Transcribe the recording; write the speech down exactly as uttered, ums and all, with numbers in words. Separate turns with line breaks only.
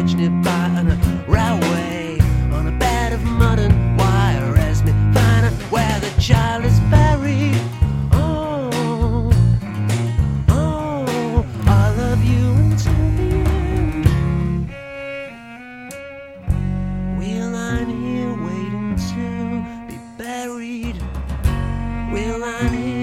watching it by on a railway, on a bed of mud and wire, as me find out where the child is buried. Oh, oh, I love you until the end. We're lying here waiting to be buried. We're lying here